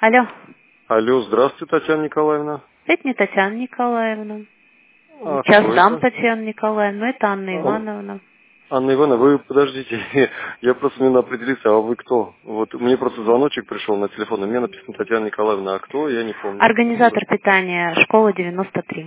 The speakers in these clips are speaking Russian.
Алло. Алло, здравствуйте, Татьяна Николаевна. Это не Татьяна Николаевна. А Сейчас кто сам это? Татьяна Николаевна, это Анна Ивановна. Анна Ивановна, вы подождите, я просто не определился, а вы кто? Вот мне просто звоночек пришел на телефон, и мне написано Татьяна Николаевна, а кто, я не помню. Организатор питания, школа 93.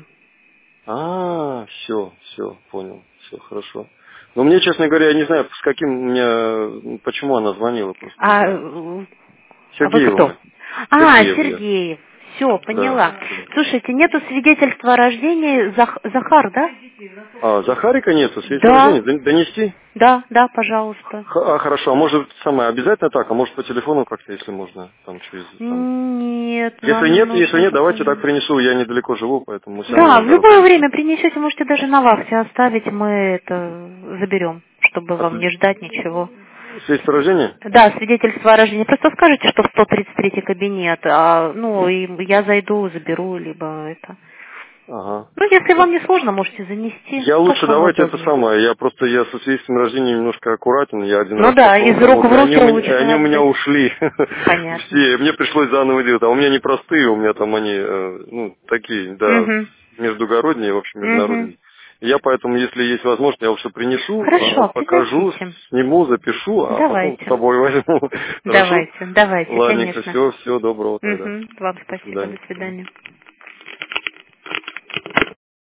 Все, понял, все хорошо. Но мне, честно говоря, я не знаю, с каким почему она звонила просто. Не знаю. А вы кто? Сергеева. Сергеев я. Сергеев. Все, поняла. Да. Слушайте, нету свидетельства о рождении. Захар, да? Захарика нету, свидетельство Да. рождения донести? Да, пожалуйста. Хорошо, а может самое обязательно так, а может по телефону как-то, если можно, там через. Нет, Если нет, давайте так принесу, я недалеко живу, поэтому мы все Да, равно в любое время принесете, можете даже на вахте оставить, мы это заберем, чтобы вам не ждать ничего. Свидетельство о рождении? Да, свидетельство о рождении. Просто скажите, что в 133 кабинет, и я зайду, заберу, либо это. Ага. Если вам не сложно, можете занести. Я лучше давайте удобнее. это самое, я со свидетельством рождения немножко аккуратен, я один раз из рук в руки лучше. они у меня ушли. Понятно. Все, мне пришлось заново делать, а у меня не простые, у меня там они, такие, да, междугородние, в общем, международные. Я поэтому, если есть возможность, я все принесу, покажу, сниму, запишу, а потом с собой возьму. Давайте, Ладненько, конечно. всего доброго тогда. Вам спасибо, До свидания. до свидания.